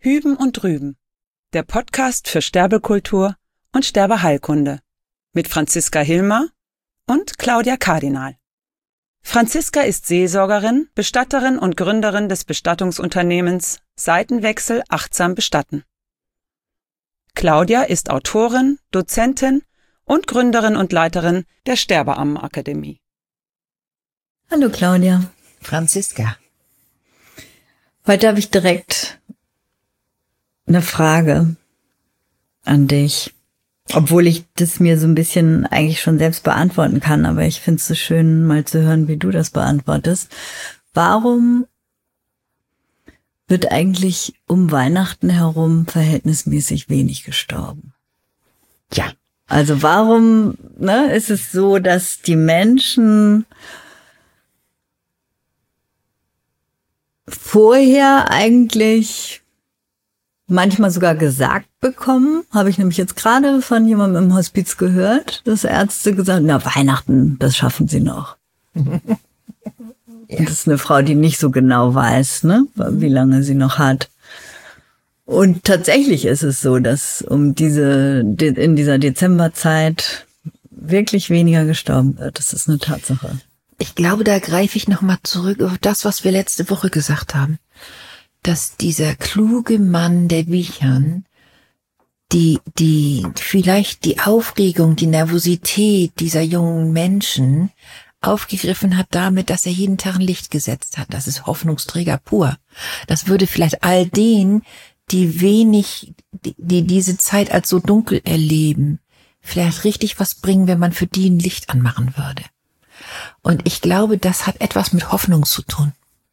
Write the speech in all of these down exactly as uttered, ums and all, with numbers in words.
Hüben und Drüben, der Podcast für Sterbekultur und Sterbeheilkunde mit Franziska Hilmer und Claudia Kardinal. Franziska ist Seelsorgerin, Bestatterin und Gründerin des Bestattungsunternehmens Seitenwechsel achtsam bestatten. Claudia ist Autorin, Dozentin und Gründerin und Leiterin der Sterbeammenakademie. Hallo Claudia. Franziska. Heute habe ich direkt eine Frage an dich, obwohl ich das mir so ein bisschen eigentlich schon selbst beantworten kann, aber ich finde es so schön, mal zu hören, wie du das beantwortest. Warum wird eigentlich um Weihnachten herum verhältnismäßig wenig gestorben? Ja. Also warum, ne, ist es so, dass die Menschen vorher eigentlich manchmal sogar gesagt bekommen, habe ich nämlich jetzt gerade von jemandem im Hospiz gehört, dass Ärzte gesagt haben, na, Weihnachten, das schaffen sie noch. Ja. Das ist eine Frau, die nicht so genau weiß, ne, wie lange sie noch hat. Und tatsächlich ist es so, dass um diese, in dieser Dezemberzeit wirklich weniger gestorben wird. Das ist eine Tatsache. Ich glaube, da greife ich nochmal zurück auf das, was wir letzte Woche gesagt haben. Dass dieser kluge Mann der Wichern, die, die, vielleicht die Aufregung, die Nervosität dieser jungen Menschen aufgegriffen hat damit, dass er jeden Tag ein Licht gesetzt hat. Das ist Hoffnungsträger pur. Das würde vielleicht all denen, die wenig, die, die diese Zeit als so dunkel erleben, vielleicht richtig was bringen, wenn man für die ein Licht anmachen würde. Und ich glaube, das hat etwas mit Hoffnung zu tun.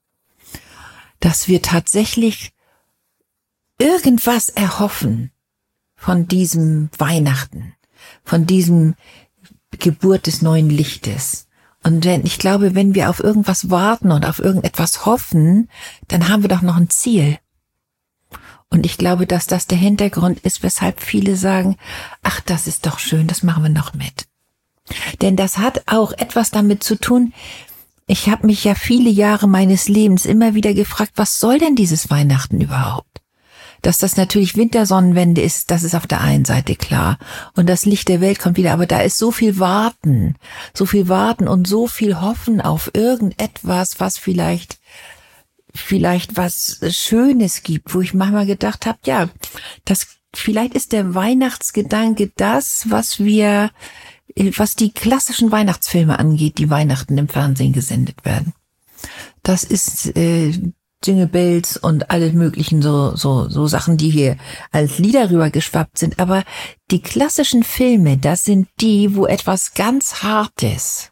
Dass wir tatsächlich irgendwas erhoffen von diesem Weihnachten, von diesem Geburt des neuen Lichtes. Und wenn, ich glaube, wenn wir auf irgendwas warten und auf irgendetwas hoffen, dann haben wir doch noch ein Ziel. Und ich glaube, dass das der Hintergrund ist, weshalb viele sagen, ach, das ist doch schön, das machen wir noch mit. Denn das hat auch etwas damit zu tun. Ich habe mich ja viele Jahre meines Lebens immer wieder gefragt, was soll denn dieses Weihnachten überhaupt? Dass das natürlich Wintersonnenwende ist, das ist auf der einen Seite klar. Und das Licht der Welt kommt wieder, aber da ist so viel Warten, so viel Warten und so viel Hoffen auf irgendetwas, was vielleicht, vielleicht was Schönes gibt, wo ich manchmal gedacht habe, ja, das, vielleicht ist der Weihnachtsgedanke das, was wir was die klassischen Weihnachtsfilme angeht, die Weihnachten im Fernsehen gesendet werden. Das ist äh, Jingle Bells und alle möglichen so so so Sachen, die hier als Lieder rübergeschwappt sind. Aber die klassischen Filme, das sind die, wo etwas ganz Hartes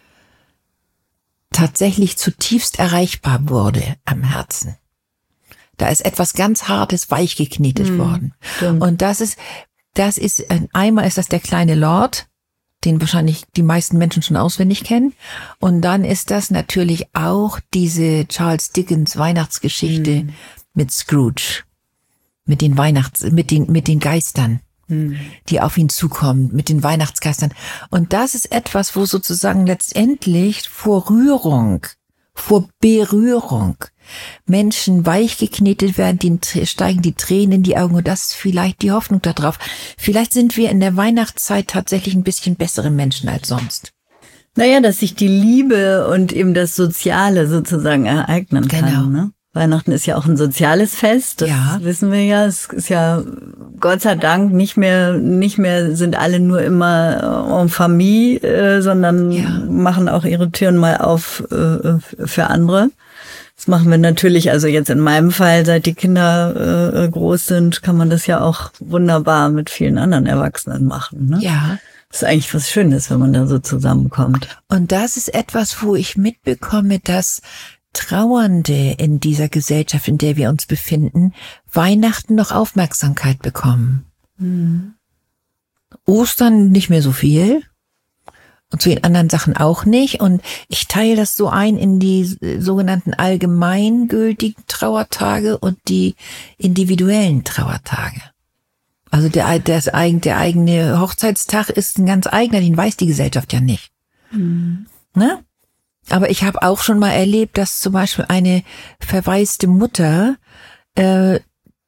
tatsächlich zutiefst erreichbar wurde am Herzen. Da ist etwas ganz Hartes weichgeknetet mhm, worden. Stimmt. Und das ist, das ist, einmal ist das der kleine Lord, den wahrscheinlich die meisten Menschen schon auswendig kennen. Und dann ist das natürlich auch diese Charles Dickens Weihnachtsgeschichte mm. mit Scrooge, mit den Weihnachts, mit den, mit den Geistern, mm. die auf ihn zukommen, mit den Weihnachtsgeistern. Und das ist etwas, wo sozusagen letztendlich vor Rührung, vor Berührung Menschen weichgeknetet werden, denen steigen die Tränen in die Augen und das ist vielleicht die Hoffnung darauf. Vielleicht sind wir in der Weihnachtszeit tatsächlich ein bisschen bessere Menschen als sonst. Naja, dass sich die Liebe und eben das Soziale sozusagen ereignen kann. Genau. Ne? Weihnachten ist ja auch ein soziales Fest, das ja. wissen wir ja. Es ist ja Gott sei Dank nicht mehr, nicht mehr sind alle nur immer en famille, äh, sondern ja. machen auch ihre Türen mal auf äh, für andere. Das machen wir natürlich, also jetzt in meinem Fall, seit die Kinder äh, groß sind, kann man das ja auch wunderbar mit vielen anderen Erwachsenen machen. Ne? Ja. Das ist eigentlich was Schönes, wenn man da so zusammenkommt. Und das ist etwas, wo ich mitbekomme, dass Trauernde in dieser Gesellschaft, in der wir uns befinden, Weihnachten noch Aufmerksamkeit bekommen. Mhm. Ostern nicht mehr so viel. Und zu den anderen Sachen auch nicht. Und ich teile das so ein in die sogenannten allgemeingültigen Trauertage und die individuellen Trauertage. Also der, das, der eigene Hochzeitstag ist ein ganz eigener, den weiß die Gesellschaft ja nicht. Mhm. Ne? Aber ich habe auch schon mal erlebt, dass zum Beispiel eine verwaiste Mutter äh,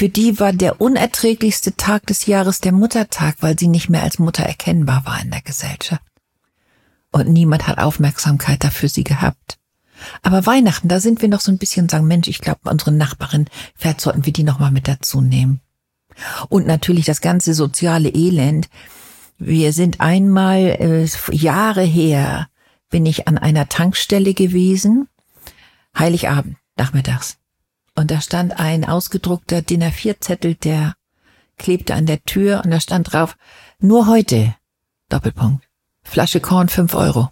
für die war der unerträglichste Tag des Jahres der Muttertag, weil sie nicht mehr als Mutter erkennbar war in der Gesellschaft. Und niemand hat Aufmerksamkeit dafür sie gehabt. Aber Weihnachten, da sind wir noch so ein bisschen und sagen, Mensch, ich glaube, unsere Nachbarin, vielleicht sollten wir die noch mal mit dazu nehmen. Und natürlich das ganze soziale Elend. Wir sind einmal, äh, Jahre her, bin ich an einer Tankstelle gewesen, Heiligabend, nachmittags. Und da stand ein ausgedruckter D I N A vier Zettel, der klebte an der Tür und da stand drauf, nur heute, Doppelpunkt, Flasche Korn fünf Euro.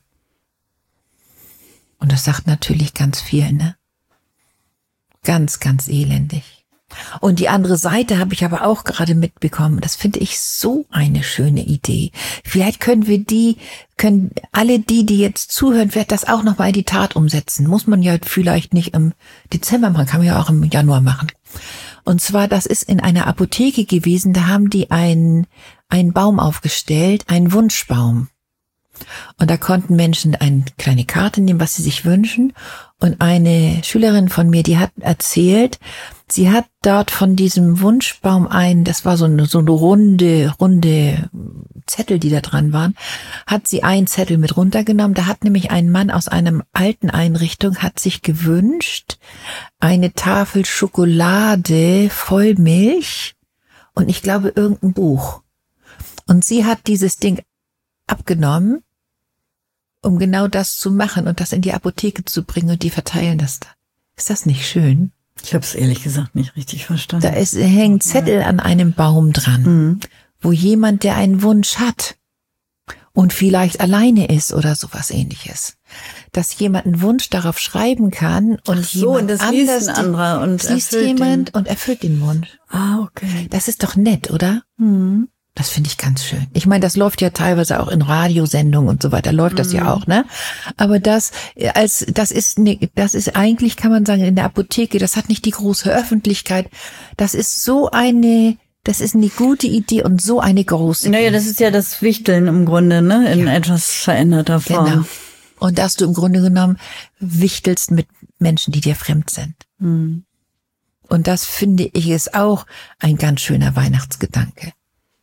Und das sagt natürlich ganz viel, ne? Ganz, ganz elendig. Und die andere Seite habe ich aber auch gerade mitbekommen. Das finde ich so eine schöne Idee. Vielleicht können wir die, können alle die, die jetzt zuhören, vielleicht das auch noch mal in die Tat umsetzen. Muss man ja vielleicht nicht im Dezember machen, kann man ja auch im Januar machen. Und zwar, das ist in einer Apotheke gewesen, da haben die einen, einen Baum aufgestellt, einen Wunschbaum. Und da konnten Menschen eine kleine Karte nehmen, was sie sich wünschen. Und eine Schülerin von mir, die hat erzählt, sie hat dort von diesem Wunschbaum ein, das war so eine, so eine runde, runde Zettel, die da dran waren, hat sie einen Zettel mit runtergenommen. Da hat nämlich ein Mann aus einer alten Einrichtung, hat sich gewünscht, eine Tafel Schokolade voll Milch und ich glaube irgendein Buch. Und sie hat dieses Ding abgenommen, um genau das zu machen und das in die Apotheke zu bringen und die verteilen das dann. Ist das nicht schön? Ich habe es ehrlich gesagt nicht richtig verstanden. Da ist, hängen Zettel an einem Baum dran, mhm. wo jemand, der einen Wunsch hat und vielleicht alleine ist oder sowas Ähnliches, dass jemand einen Wunsch darauf schreiben kann und Ach so, jemand und das anders liest ein anderer und liest erfüllt jemand den. und erfüllt den Wunsch. Ah, okay. Das ist doch nett, oder? Mhm. Das finde ich ganz schön. Ich meine, das läuft ja teilweise auch in Radiosendungen und so weiter, läuft das mhm. ja auch, ne? Aber das als das ist ne, das ist eigentlich, kann man sagen, in der Apotheke, das hat nicht die große Öffentlichkeit. Das ist so eine, das ist eine gute Idee und so eine große. Naja, das ist ja das Wichteln im Grunde, ne? In ja. etwas veränderter Form. Genau. Und dass du im Grunde genommen wichtelst mit Menschen, die dir fremd sind. Mhm. Und das finde ich ist auch ein ganz schöner Weihnachtsgedanke.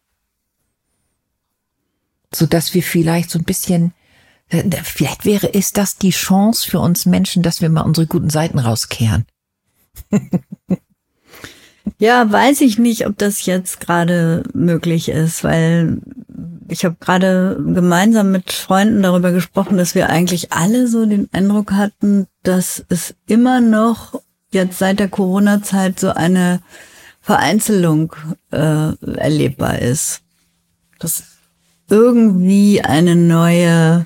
So dass wir vielleicht so ein bisschen, vielleicht wäre, ist das die Chance für uns Menschen, dass wir mal unsere guten Seiten rauskehren. Ja, weiß ich nicht, ob das jetzt gerade möglich ist, weil ich habe gerade gemeinsam mit Freunden darüber gesprochen, dass wir eigentlich alle so den Eindruck hatten, dass es immer noch jetzt seit der Corona-Zeit so eine Vereinzelung äh, erlebbar ist. Das irgendwie eine neue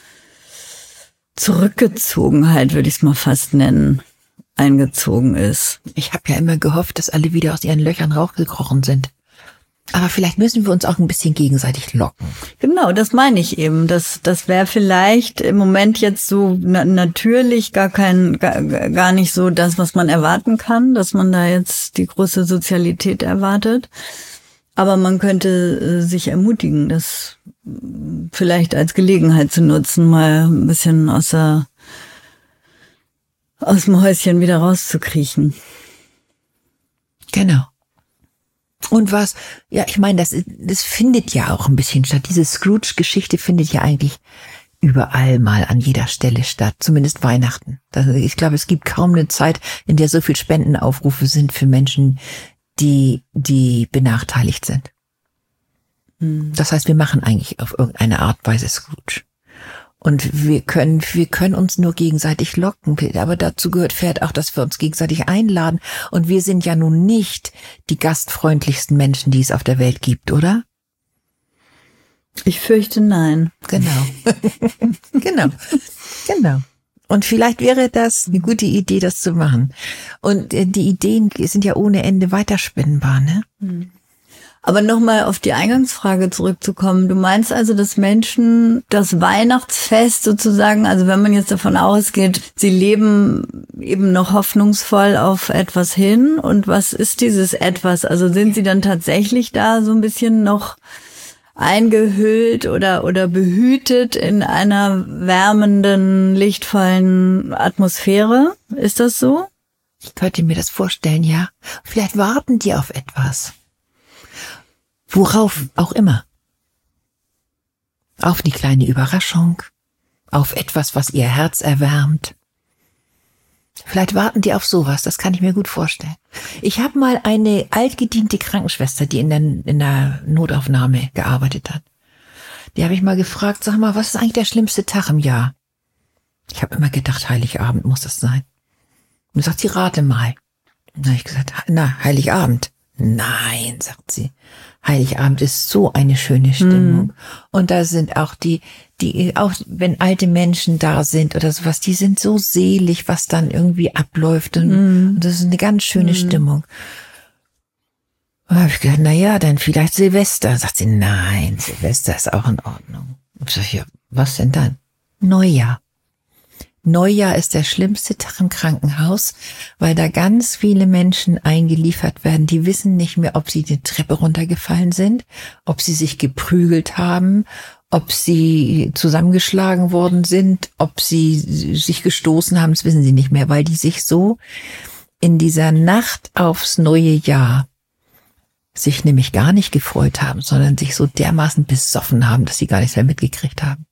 Zurückgezogenheit, würde ich es mal fast nennen, eingezogen ist. Ich habe ja immer gehofft, dass alle wieder aus ihren Löchern rausgekrochen sind. Aber vielleicht müssen wir uns auch ein bisschen gegenseitig locken. Genau, das meine ich eben. Das, das wäre vielleicht im Moment jetzt so na- natürlich gar kein, gar, gar nicht so das, was man erwarten kann, dass man da jetzt die große Sozialität erwartet. Aber man könnte sich ermutigen, das vielleicht als Gelegenheit zu nutzen, mal ein bisschen aus der, aus dem Häuschen wieder rauszukriechen. Genau. Und was, ja, ich meine, das, das findet ja auch ein bisschen statt. Diese Scrooge-Geschichte findet ja eigentlich überall mal an jeder Stelle statt, zumindest Weihnachten. Ich glaube, es gibt kaum eine Zeit, in der so viel Spendenaufrufe sind für Menschen, die, die benachteiligt sind. Hm. Das heißt, wir machen eigentlich auf irgendeine Art und Weise Scrooge. Und wir können, wir können uns nur gegenseitig locken. Aber dazu gehört vielleicht auch, dass wir uns gegenseitig einladen. Und wir sind ja nun nicht die gastfreundlichsten Menschen, die es auf der Welt gibt, oder? Ich fürchte nein. Genau. genau. Genau. Und vielleicht wäre das eine gute Idee, das zu machen. Und die Ideen sind ja ohne Ende weiterspinnbar, ne? Aber nochmal auf die Eingangsfrage zurückzukommen. Du meinst also, dass Menschen das Weihnachtsfest sozusagen, also wenn man jetzt davon ausgeht, sie leben eben noch hoffnungsvoll auf etwas hin. Und was ist dieses etwas? Also sind sie dann tatsächlich da so ein bisschen noch eingehüllt oder oder behütet in einer wärmenden, lichtvollen Atmosphäre? Ist das so? Ich könnte mir das vorstellen, ja. Vielleicht warten die auf etwas. Worauf auch immer. Auf die kleine Überraschung. Auf etwas, was ihr Herz erwärmt. Vielleicht warten die auf sowas, das kann ich mir gut vorstellen. Ich habe mal eine altgediente Krankenschwester, die in der, in der Notaufnahme gearbeitet hat. Die habe ich mal gefragt, sag mal, was ist eigentlich der schlimmste Tag im Jahr? Ich habe immer gedacht, Heiligabend muss das sein. Und sagt sie, rate mal. Dann habe ich gesagt, na, Heiligabend. Nein, sagt sie. Heiligabend ist so eine schöne Stimmung. Mm. Und da sind auch die, die, auch wenn alte Menschen da sind oder sowas, die sind so selig, was dann irgendwie abläuft. Und, mm. und das ist eine ganz schöne mm. Stimmung. Und da habe ich gedacht, na ja, dann vielleicht Silvester. Sagt sie, nein, Silvester ist auch in Ordnung. Und ich sag, ja, was denn dann? Neujahr. Neujahr ist der schlimmste Tag im Krankenhaus, weil da ganz viele Menschen eingeliefert werden, die wissen nicht mehr, ob sie die Treppe runtergefallen sind, ob sie sich geprügelt haben, ob sie zusammengeschlagen worden sind, ob sie sich gestoßen haben, das wissen sie nicht mehr, weil die sich so in dieser Nacht aufs neue Jahr sich nämlich gar nicht gefreut haben, sondern sich so dermaßen besoffen haben, dass sie gar nichts mehr mitgekriegt haben.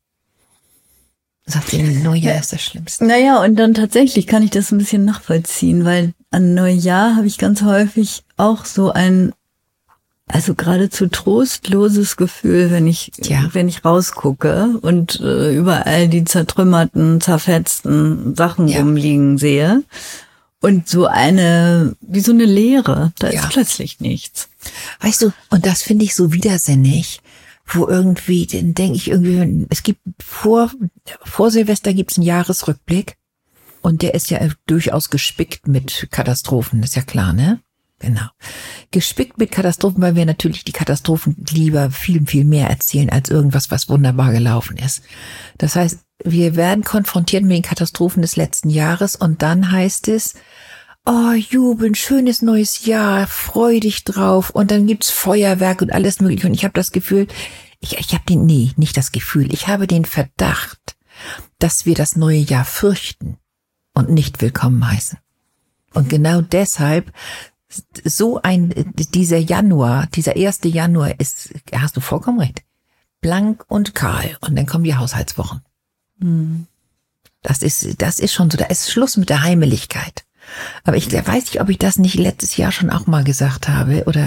Sagt sie, Neujahr ist das Schlimmste. Naja, und dann tatsächlich kann ich das ein bisschen nachvollziehen, weil an Neujahr habe ich ganz häufig auch so ein, also geradezu trostloses Gefühl, wenn ich, ja. wenn ich rausgucke und äh, überall die zertrümmerten, zerfetzten Sachen ja. rumliegen sehe. Und so eine, wie so eine Leere, da ja. ist plötzlich nichts. Weißt du, und das finde ich so widersinnig, wo irgendwie, dann denke ich irgendwie, es gibt vor, vor Silvester gibt's einen Jahresrückblick und der ist ja durchaus gespickt mit Katastrophen, ist ja klar, ne? Genau. Gespickt mit Katastrophen, weil wir natürlich die Katastrophen lieber viel, viel mehr erzählen als irgendwas, was wunderbar gelaufen ist. Das heißt, wir werden konfrontiert mit den Katastrophen des letzten Jahres und dann heißt es, oh, Jubel, schönes neues Jahr, freu dich drauf und dann gibt's Feuerwerk und alles mögliche und ich habe das Gefühl, ich, ich habe den, nee, nicht das Gefühl, ich habe den Verdacht, dass wir das neue Jahr fürchten und nicht willkommen heißen. Und genau deshalb, so ein, dieser Januar, dieser erste Januar ist, hast du vollkommen recht, blank und kahl und dann kommen die Haushaltswochen. Hm. Das ist, das ist schon so, da ist Schluss mit der Heimeligkeit. Aber ich weiß nicht, ob ich das nicht letztes Jahr schon auch mal gesagt habe oder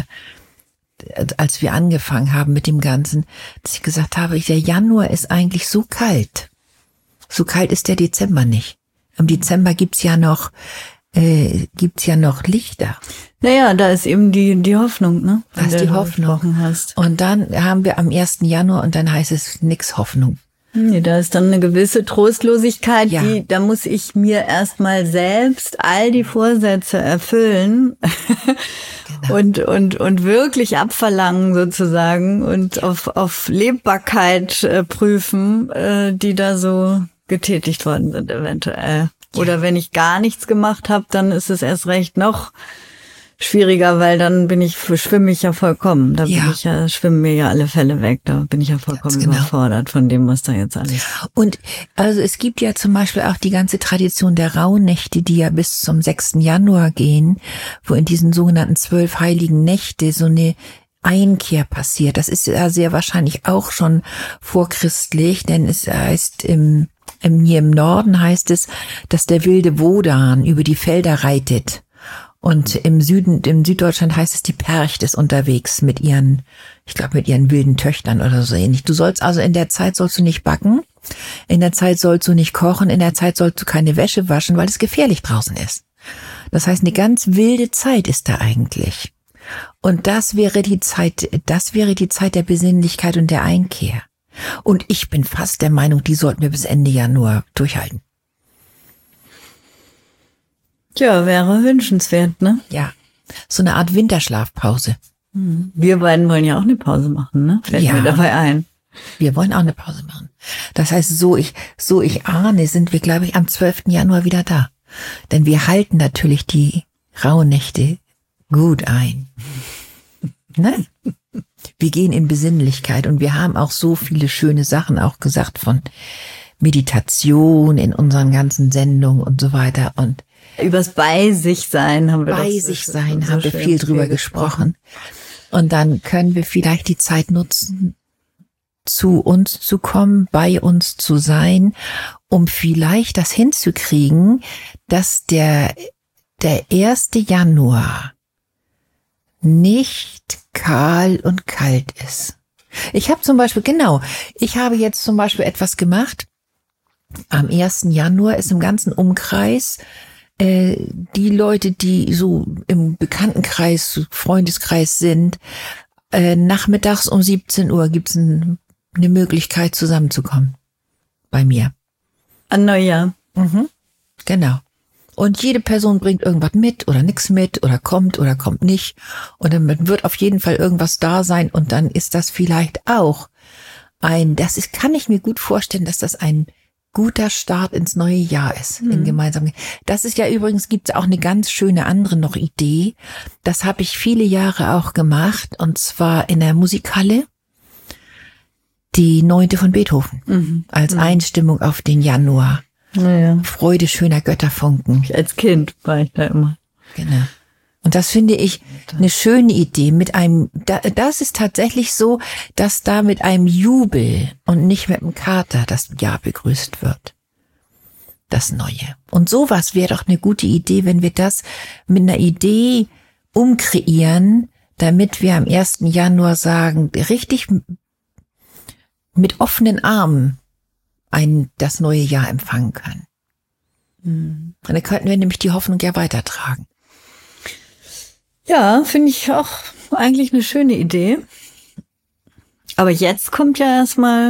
als wir angefangen haben mit dem Ganzen, dass ich gesagt habe, der Januar ist eigentlich so kalt. So kalt ist der Dezember nicht. Im Dezember gibt's ja noch, äh, gibt's ja noch Lichter. Naja, da ist eben die, die Hoffnung, ne? Da ist die Hoffnung. Hast. Und dann haben wir am ersten Januar und dann heißt es nix Hoffnung. Nee, da ist dann eine gewisse Trostlosigkeit, ja. die, da muss ich mir erstmal selbst all die Vorsätze erfüllen genau. und, und, und wirklich abverlangen sozusagen und auf, auf Lebbarkeit äh, prüfen, äh, die da so getätigt worden sind eventuell. Ja. Oder wenn ich gar nichts gemacht habe, dann ist es erst recht noch schwieriger, weil dann bin ich, schwimme ich ja vollkommen. Da ja. bin ich ja, schwimmen mir ja alle Fälle weg. Da bin ich ja vollkommen genau. überfordert von dem, was da jetzt alles. Und also es gibt ja zum Beispiel auch die ganze Tradition der Rauhnächte, die ja bis zum sechsten Januar gehen, wo in diesen sogenannten zwölf heiligen Nächte so eine Einkehr passiert. Das ist ja sehr wahrscheinlich auch schon vorchristlich, denn es heißt im, im hier im Norden heißt es, dass der wilde Wodan über die Felder reitet. Und im Süden, im Süddeutschland heißt es, die Percht ist unterwegs mit ihren, ich glaube, mit ihren wilden Töchtern oder so ähnlich. Du sollst also in der Zeit sollst du nicht backen, in der Zeit sollst du nicht kochen, in der Zeit sollst du keine Wäsche waschen, weil es gefährlich draußen ist. Das heißt, eine ganz wilde Zeit ist da eigentlich. Und das wäre die Zeit, das wäre die Zeit der Besinnlichkeit und der Einkehr. Und ich bin fast der Meinung, die sollten wir bis Ende Januar durchhalten. Ja, wäre wünschenswert, ne? Ja, so eine Art Winterschlafpause. Wir beiden wollen ja auch eine Pause machen, ne? Fällt ja. mir dabei ein. Wir wollen auch eine Pause machen. Das heißt, so ich, so ich ahne, sind wir, glaube ich, am zwölften Januar wieder da. Denn wir halten natürlich die Rauhnächte gut ein. Ne? Wir gehen in Besinnlichkeit und wir haben auch so viele schöne Sachen auch gesagt von Meditation in unseren ganzen Sendungen und so weiter und Übers Bei sich sein haben wir Bei das, sich das sein so haben wir viel drüber gesprochen. Und dann können wir vielleicht die Zeit nutzen, zu uns zu kommen, bei uns zu sein, um vielleicht das hinzukriegen, dass der, der erste Januar nicht kahl und kalt ist. Ich habe zum Beispiel, genau, ich habe jetzt zum Beispiel etwas gemacht. Am ersten Januar ist im ganzen Umkreis äh, die Leute, die so im Bekanntenkreis, Freundeskreis sind, äh, nachmittags um siebzehn Uhr gibt's ein, eine Möglichkeit zusammenzukommen bei mir. An Neujahr. Mhm. Genau. Und jede Person bringt irgendwas mit oder nichts mit oder kommt oder kommt nicht. Und dann wird auf jeden Fall irgendwas da sein. Und dann ist das vielleicht auch ein, das ist, kann ich mir gut vorstellen, dass das ein guter Start ins neue Jahr ist. Mhm. In gemeinsam. Das ist ja übrigens, gibt es auch eine ganz schöne andere noch Idee. Das habe ich viele Jahre auch gemacht. Und zwar in der Musikhalle. Die neunte von Beethoven. Mhm. Als mhm. Einstimmung auf den Januar. Naja. Freude schöner Götterfunken. Als Kind war ich da immer. Genau. Und das finde ich eine schöne Idee mit einem, das ist tatsächlich so, dass da mit einem Jubel und nicht mit einem Kater das Jahr begrüßt wird. Das Neue. Und sowas wäre doch eine gute Idee, wenn wir das mit einer Idee umkreieren, damit wir am ersten Januar sagen, richtig mit offenen Armen ein, das neue Jahr empfangen können. Mhm. Und dann könnten wir nämlich die Hoffnung ja weitertragen. Ja, finde ich auch eigentlich eine schöne Idee. Aber jetzt kommt ja erstmal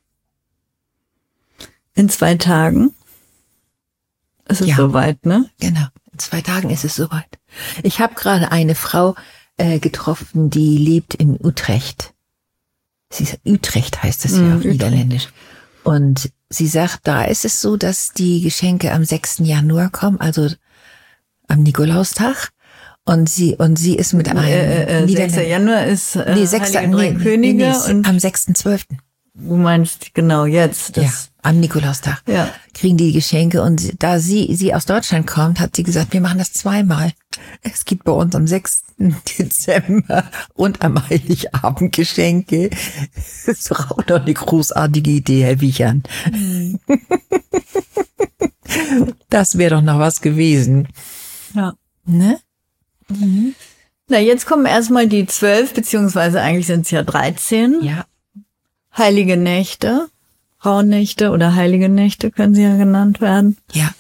in zwei Tagen. Es ist ja, soweit, ne? Genau, in zwei Tagen ist es soweit. Ich habe gerade eine Frau äh, getroffen, die lebt in Utrecht. Sie ist, Utrecht heißt es ja auf Niederländisch. Und sie sagt, da ist es so, dass die Geschenke am sechsten Januar kommen, also am Nikolaustag. Und sie und sie ist mit einem äh, äh, sechster Januar ist äh, nee, sechster Heilige Drei Könige nee, nee, und am sechsten zwölften Du meinst genau jetzt? Das ja, am Nikolaustag ja. kriegen die Geschenke. Und da sie sie aus Deutschland kommt, hat sie gesagt, wir machen das zweimal. Es gibt bei uns am sechsten Dezember und am Heiligabend Geschenke. Das ist doch auch noch eine großartige Idee, Herr Wiechern. Mhm. Das wäre doch noch was gewesen. Ja. Ne? Mhm. Na, jetzt kommen erstmal die zwölf, beziehungsweise eigentlich sind es ja dreizehn. Ja. Heilige Nächte, Rauhnächte oder Heilige Nächte können sie ja genannt werden. Ja.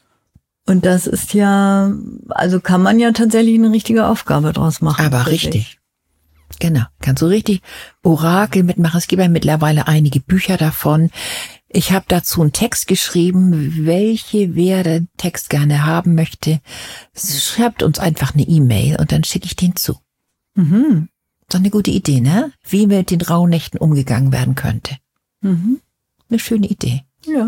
Und das ist ja, also kann man ja tatsächlich eine richtige Aufgabe draus machen. Aber richtig. Genau. Kannst du richtig Orakel mitmachen. Es gibt ja mittlerweile einige Bücher davon. Ich habe dazu einen Text geschrieben, welche wer den Text gerne haben möchte. Schreibt uns einfach eine E-Mail und dann schicke ich den zu. Mhm. So eine gute Idee, ne? Wie mit den Rauhnächten umgegangen werden könnte. Mhm. Eine schöne Idee. Ja.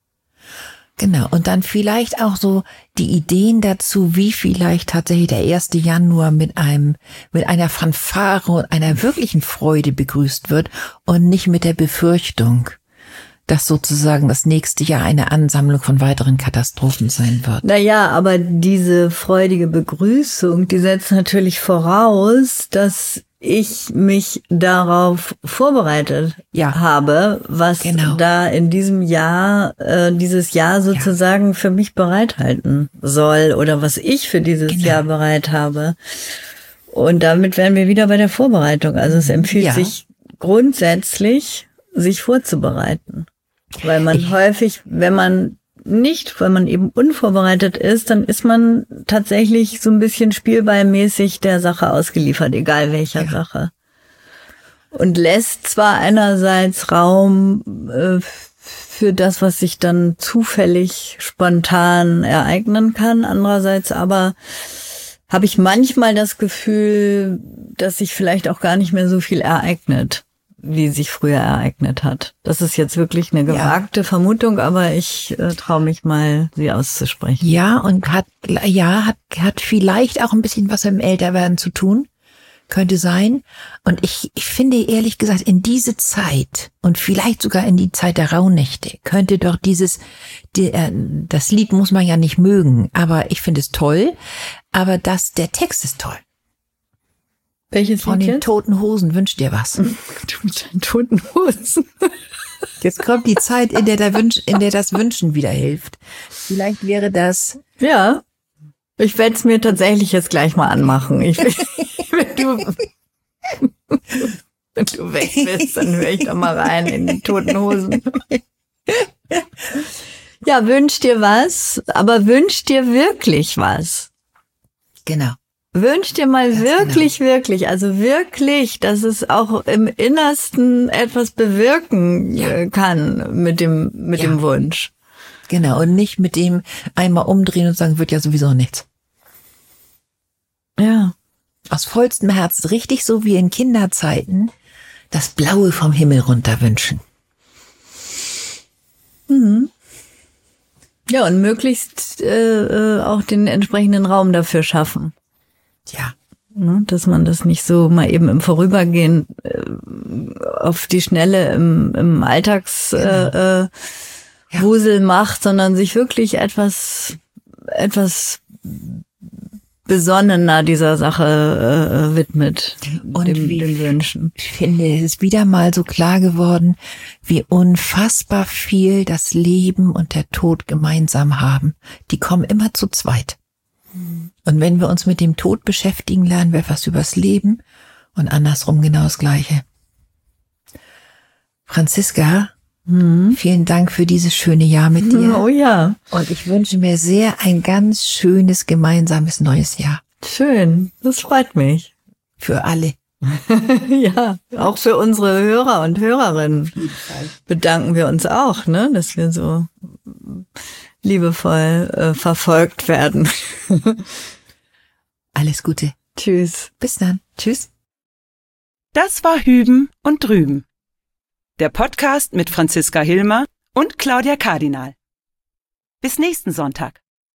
Genau. Und dann vielleicht auch so die Ideen dazu, wie vielleicht tatsächlich der erste Januar mit einem, mit einer Fanfare und einer wirklichen Freude begrüßt wird und nicht mit der Befürchtung, dass sozusagen das nächste Jahr eine Ansammlung von weiteren Katastrophen sein wird. Naja, aber diese freudige Begrüßung, die setzt natürlich voraus, dass ich mich darauf vorbereitet ja. habe, was genau. da in diesem Jahr, äh, dieses Jahr sozusagen ja. für mich bereithalten soll oder was ich für dieses genau. Jahr bereit habe. Und damit wären wir wieder bei der Vorbereitung. Also es empfiehlt ja. sich grundsätzlich, sich vorzubereiten. Weil man ich, häufig, wenn man nicht, wenn man eben unvorbereitet ist, dann ist man tatsächlich so ein bisschen spielballmäßig der Sache ausgeliefert, egal welcher ja. Sache. Und lässt zwar einerseits Raum äh, für das, was sich dann zufällig spontan ereignen kann, andererseits aber habe ich manchmal das Gefühl, dass sich vielleicht auch gar nicht mehr so viel ereignet, wie sich früher ereignet hat. Das ist jetzt wirklich eine gewagte ja. Vermutung, aber ich äh, traue mich mal, sie auszusprechen. Ja, und hat ja hat hat vielleicht auch ein bisschen was mit dem Älterwerden zu tun. Könnte sein. Und ich, ich finde ehrlich gesagt, in diese Zeit und vielleicht sogar in die Zeit der Rauhnächte könnte doch dieses, die, äh, das Lied muss man ja nicht mögen, aber ich finde es toll. Aber das, der Text ist toll. Welches Von Lied den jetzt? Toten Hosen wünscht dir was. Du mit deinen toten Hosen. Jetzt kommt die Zeit, in der, der Wünsch, in der das Wünschen wieder hilft. Vielleicht wäre das. Ja. Ich werde es mir tatsächlich jetzt gleich mal anmachen. Ich, wenn, du, wenn du weg bist, dann höre ich doch mal rein in die Toten Hosen. Ja, wünsch dir was, aber wünsch dir wirklich was. Genau. Wünsch dir mal Ganz wirklich, genau. wirklich, also wirklich, dass es auch im Innersten etwas bewirken Ja. kann mit dem, mit Ja. dem Wunsch. Genau. Und nicht mit dem einmal umdrehen und sagen, wird ja sowieso nichts. Ja. Aus vollstem Herzen, richtig so wie in Kinderzeiten, das Blaue vom Himmel runter wünschen. Mhm. Ja, und möglichst äh, auch den entsprechenden Raum dafür schaffen. Ja. Ne, dass man das nicht so mal eben im Vorübergehen äh, auf die Schnelle im, im Alltagswusel Genau. äh, Ja. Wusel macht, sondern sich wirklich etwas etwas besonnener dieser Sache äh, widmet Und dem, wie- den Wünschen. Ich finde, es ist wieder mal so klar geworden, wie unfassbar viel das Leben und der Tod gemeinsam haben. Die kommen immer zu zweit. Und wenn wir uns mit dem Tod beschäftigen, lernen wir was übers Leben und andersrum genau das Gleiche. Franziska, Mhm. vielen Dank für dieses schöne Jahr mit dir. Oh ja, Und ich wünsche mir sehr ein ganz schönes gemeinsames neues Jahr. schön. Das freut mich. Für alle. Ja, auch für unsere Hörer und Hörerinnen bedanken wir uns auch, ne, dass wir so liebevoll äh, verfolgt werden. Alles Gute. Tschüss. Bis dann. Tschüss. Das war Hüben und Drüben. Der Podcast mit Franziska Hilmer und Claudia Kardinal. Bis nächsten Sonntag.